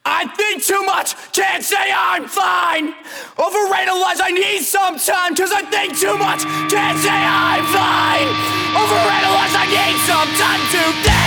I think too much, can't say I'm fine. Overanalyze, I need some time, cause I think too much, can't say I'm fine. Overanalyze, I need some time to think.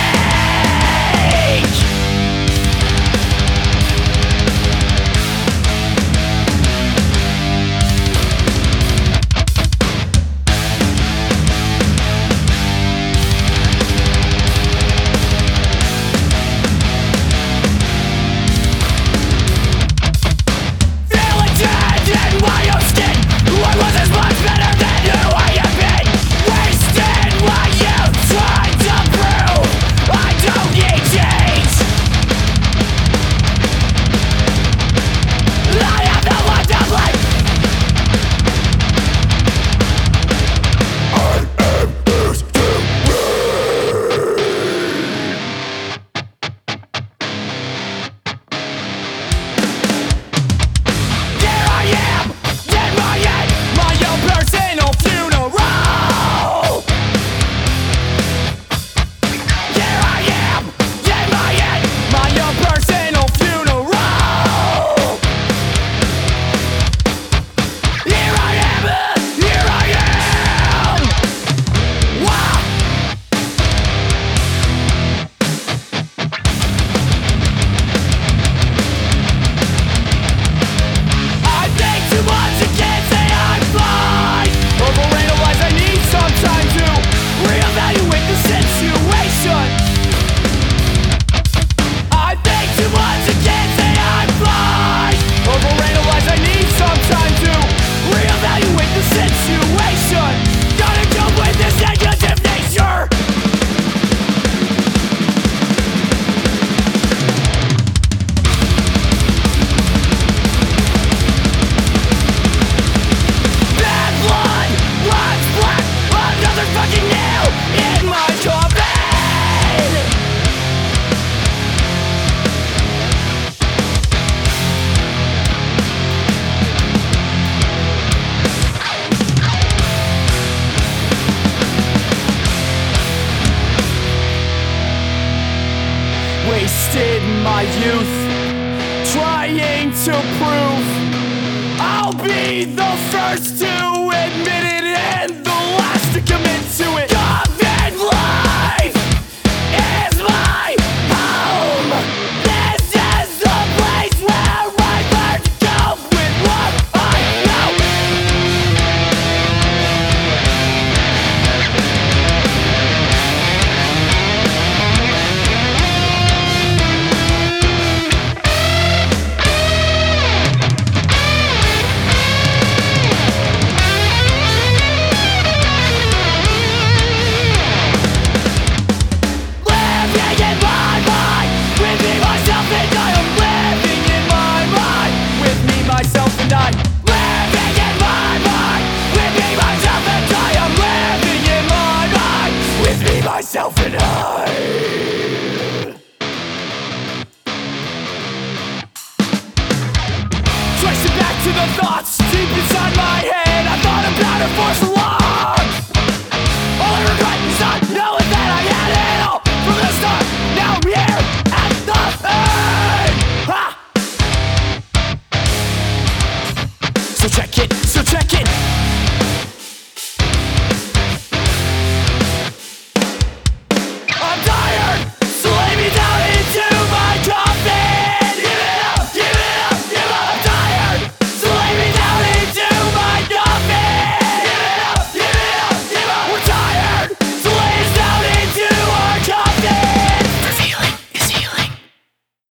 Wasted my youth trying to prove I'll be the first to admit it and the last to commit to it. Common life is my home. This is the place where I learn to cope with what I know. Myself and I. Tracing back to the thoughts deep inside my head. I thought about it for so long.